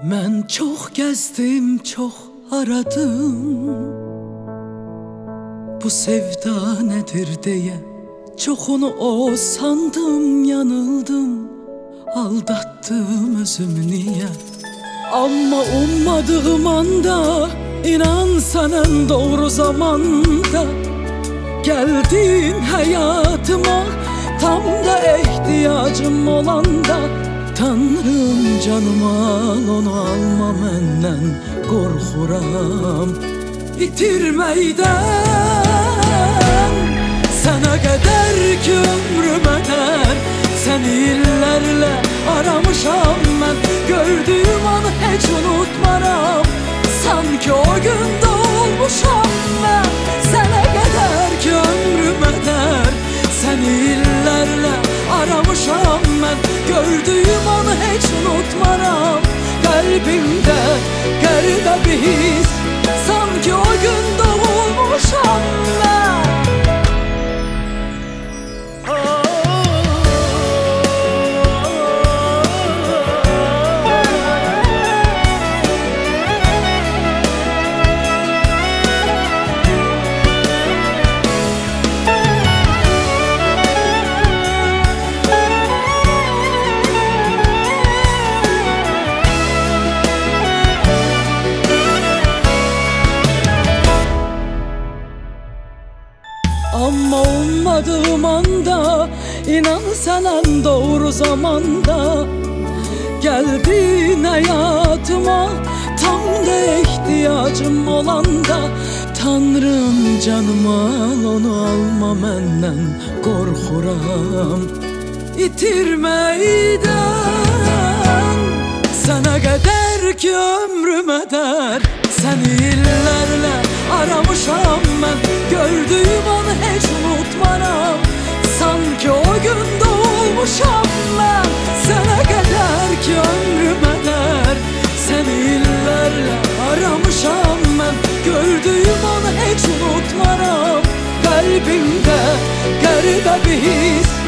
Mən çox gəzdim, çox aradım. Bu sevda nədir deyə çoxunu o sandım, yanıldım. Aldattım özümü niyə? Amma ummadığım anda, inan sən ən doğru zamanda gəldin həyatıma, tam da ehtiyacım olanda. Tanrım canım al, onu alma məndən, qorxuram itirməkdən. Sənə qədər ki ömrüm ədər, səni illərlə aramışam mən. Gördüyüm anı heç unutmaram, sanki o gün doğulmuşam mən. Sənə qədər ki ömrüm ədər, səni illərlə aramışam mən. Gördüyüm anı heç unutmaram. Qəlbimdə qəribə bir his, sanki o gün doğulmuşam mən. Amma ummadığım anda, inan sən ən doğru zamanda gəldin həyatıma, tam da ehtiyacım olanda. Tanrım canım al, onu alma məndən, qorxuram itirməkdən. Sənə qədər ki ömrüm ədər, səni illərlə aramışam mən. Gördüyüm anı heç unutmaram, sanki o gün doğulmuşam mən. Sənə qədər ki ömrüm ədər, səni illərlə aramışam mən. Gördüyüm anı heç unutmaram. Qəlbimdə qəribə bir his,